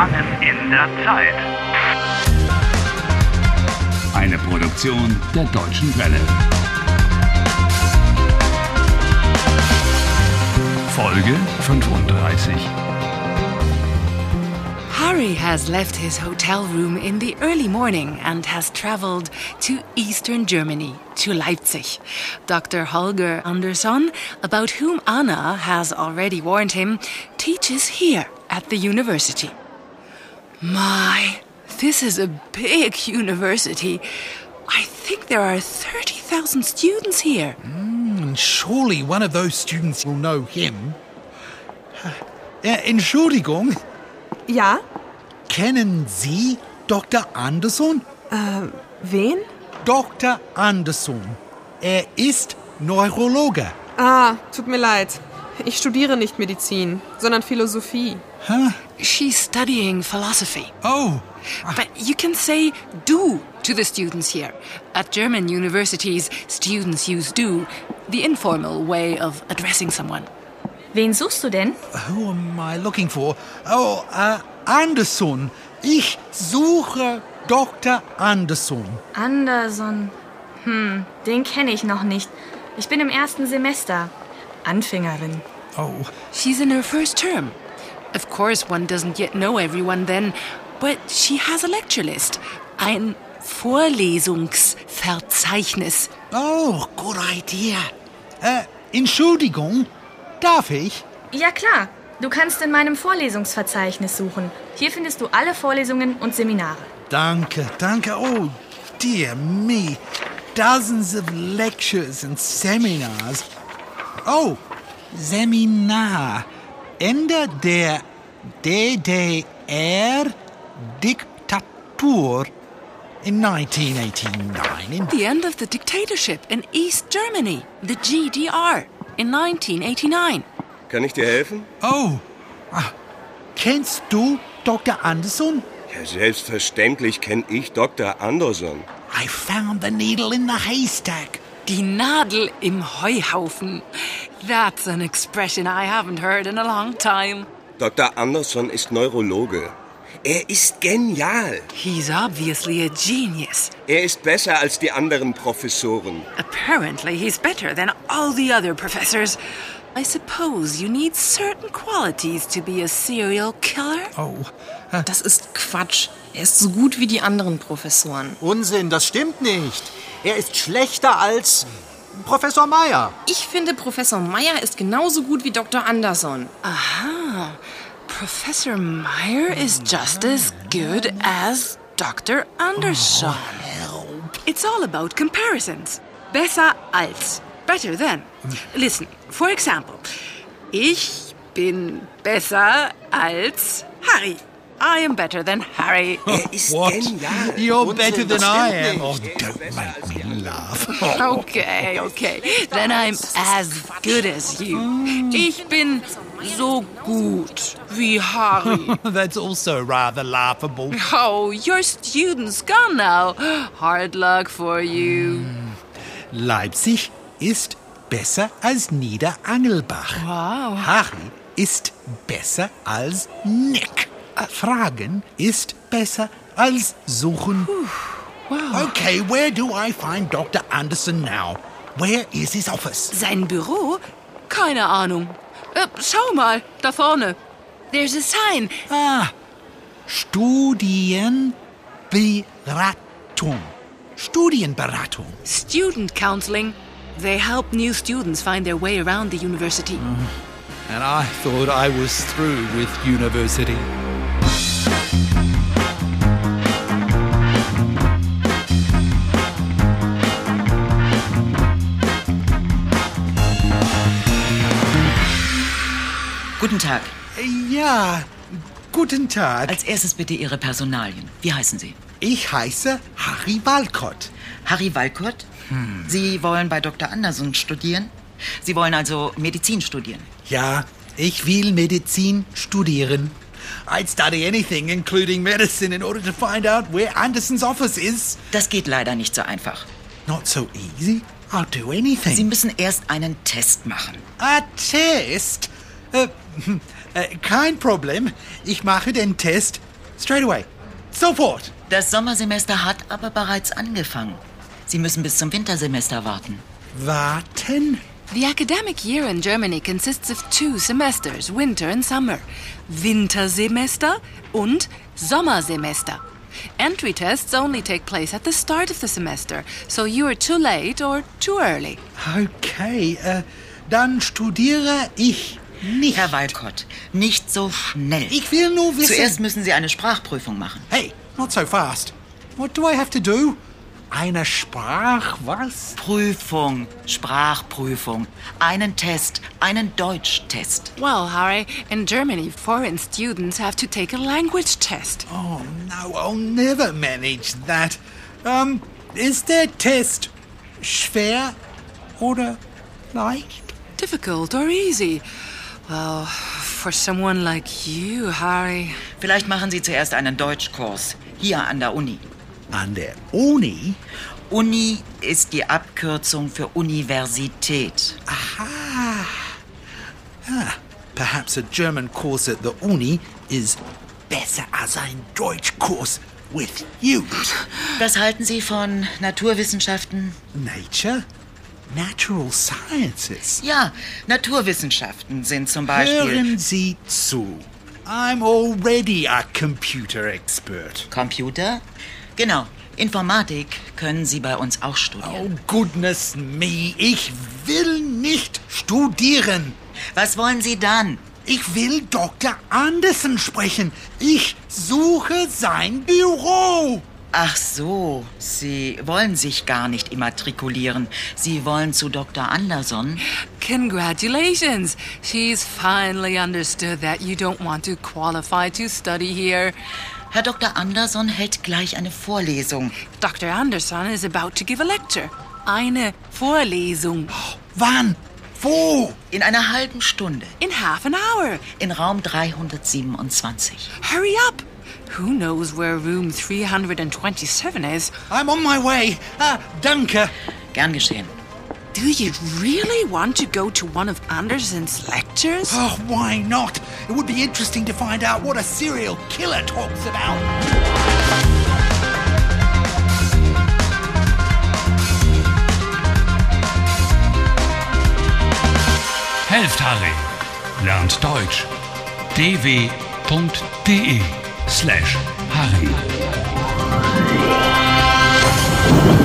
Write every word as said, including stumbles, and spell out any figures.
Gefangen in der Zeit. Eine Produktion der Deutschen Welle. Folge fünfunddreißig. Harry has left his hotel room in the early morning and has traveled to eastern Germany, to Leipzig. Doctor Holger Andersson, about whom Anna has already warned him, teaches here at the university. My, this is a big university. I think there are thirty thousand students here. Mm, surely one of those students will know him. Äh, Entschuldigung, Ja? kennen Sie Doktor Andersson? Äh, wen? Doktor Andersson. Er ist Neurologe. Ah, tut mir leid. Ich studiere nicht Medizin, sondern Philosophie. Huh? She's studying philosophy. Oh, But you can say du to the students here. At German universities, students use du, the informal way of addressing someone. Wen suchst du denn? who am I looking for? Oh, äh, Andersson. Ich suche Doktor Andersson. Andersson. Hm, den kenne ich noch nicht. Ich bin im ersten Semester. Anfängerin. Oh, She's in her first term. Of course, one doesn't yet know everyone then, but she has a lecture list. Ein Vorlesungsverzeichnis. oh, good idea. Äh, Entschuldigung, darf ich? Ja klar, du kannst in meinem Vorlesungsverzeichnis suchen. Hier findest du alle Vorlesungen und Seminare. Danke, danke. Oh, dear me. Dozens of lectures and seminars. Oh, Seminar. Ende der D D R-Diktatur in nineteen eighty-nine. In The end of the dictatorship in East Germany, the G D R, in nineteen eighty-nine. Kann ich dir helfen? oh, ah, kennst du Doktor Andersson? Ja, selbstverständlich kenne ich Doktor Andersson. I found the needle in the haystack. Die Nadel im Heuhaufen. That's an expression I haven't heard in a long time. Doktor Andersson ist Neurologe. Er ist genial. He's obviously a genius. Er ist besser als die anderen Professoren. Apparently, he's better than all the other professors. I suppose you need certain qualities to be a serial killer? Oh, Das ist Quatsch. Er ist so gut wie die anderen Professoren. Unsinn, das stimmt nicht. Er ist schlechter als Professor Meyer. Ich finde, Professor Meyer ist genauso gut wie Doktor Andersson. Aha. Professor Meyer is just as good as Doctor Andersson. It's all about comparisons. Besser als. Better than. Listen, for example. Ich bin besser als Harry. I am better than Harry. Er ist what? genial. You're Unsinn, better than das I stimmt am. nicht. Oh, Er ist don't besser make als me die laugh. Okay, okay. Then I'm as good as you. Ich bin so gut wie Harry. That's also rather laughable. Oh, your student's gone now. Hard luck for you. Leipzig ist besser als Niederangelbach. Wow. Harry ist besser als Nick. Fragen ist besser als suchen. Wow. Okay, where do I find Doktor Andersson now? Where is his office? Sein Büro? Keine Ahnung. Äh, schau mal, da vorne. There's a sign. Ah, Studienberatung. Studienberatung. Student counseling. They help new students find their way around the university. And I thought I was through with university. Guten Tag. Ja, guten Tag. Als erstes bitte Ihre Personalien. Wie heißen Sie? Ich heiße Harry Walcott. Harry Walcott? Hm. Sie wollen bei Doktor Andersson studieren? Sie wollen also Medizin studieren? Ja, ich will Medizin studieren. I'd study anything, including medicine, in order to find out where Anderson's office is. Das geht leider nicht so einfach. Not so easy. I'll do anything. Sie müssen erst einen Test machen. A test? Äh, äh, kein Problem. Ich mache den Test Straight away. Sofort. Das Sommersemester hat aber bereits angefangen. Sie müssen bis zum Wintersemester warten. Warten? The academic year in Germany consists of two semesters, winter and summer. Wintersemester und Sommersemester. Entry tests only take place at the start of the semester, so you are too late or too early. Okay, äh, dann studiere ich nicht. Herr Walcott, nicht so schnell. Ich will nur wissen... Zuerst müssen Sie eine Sprachprüfung machen. Hey, not so fast. What do I have to do? Eine Sprach... was? Prüfung, Sprachprüfung. Einen Test, einen Deutschtest. Well, Harry, in Germany, foreign students have to take a language test. Oh, no, I'll never manage that. Um, ist der Test schwer oder leicht? Difficult or easy? Well, for someone like you, Harry... Vielleicht machen Sie zuerst einen Deutschkurs, hier an der Uni. An der Uni? Uni ist die Abkürzung für Universität. Aha. Ah, perhaps a German course at the Uni is besser als ein Deutschkurs with you. Was halten Sie von Naturwissenschaften? Nature? Natural Sciences? Ja, Naturwissenschaften sind zum Beispiel... Hören Sie zu. I'm already a computer expert. Computer? Genau. Informatik können Sie bei uns auch Oh, studieren. goodness me. Ich will nicht studieren. Was wollen Sie dann? Ich will Doktor Anderson sprechen. Ich suche sein Büro. Ach so, Sie wollen sich gar nicht immatrikulieren. Sie wollen zu Doktor Anderson. Congratulations! She's finally understood that you don't want to qualify to study here. Herr Doktor Anderson hält gleich eine Vorlesung. Doctor Anderson is about to give a lecture. Eine Vorlesung. Wann? Wo? In einer halben Stunde. In half an hour. In Raum dreihundertsiebenundzwanzig. Hurry up! Who knows where room three hundred twenty-seven is? I'm on my way. Ah, danke. Gern geschehen. Do you really want to go to one of Anderson's lectures? Oh, why not? It would be interesting to find out what a serial killer talks about. Helft Harry. Lernt Deutsch. dw.de slash Harry.